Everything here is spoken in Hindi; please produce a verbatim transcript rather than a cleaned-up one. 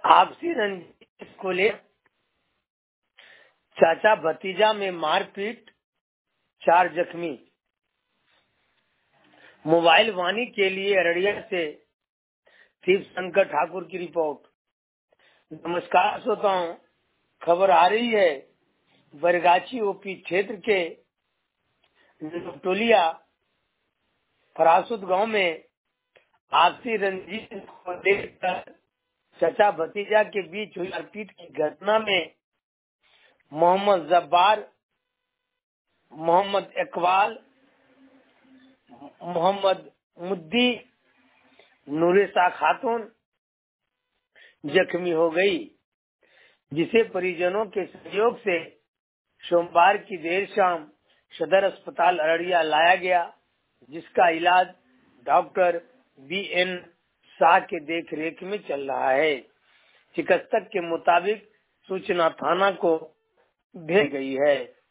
आपसी रंजिश को ले चाचा भतीजा में मारपीट, चार जख्मी। मोबाइल वाणी के लिए अररिया से शिव शंकर ठाकुर की रिपोर्ट। नमस्कार श्रोताओं, खबर आ रही है बरगाछी ओपी क्षेत्र के टोलिया फरासुद गांव में आपसी रंजिश को लेकर चचा भतीजा के बीच हुई मारपीट की घटना में मोहम्मद जब्बार, मोहम्मद इकबाल, मोहम्मद मुद्दी, नूरेसा खातून जख्मी हो गई, जिसे परिजनों के सहयोग से सोमवार की देर शाम सदर अस्पताल अररिया लाया गया, जिसका इलाज डॉक्टर बी एन शाह के देख रेख में चल रहा है। चिकित्सक के मुताबिक सूचना थाना को भेज गई है।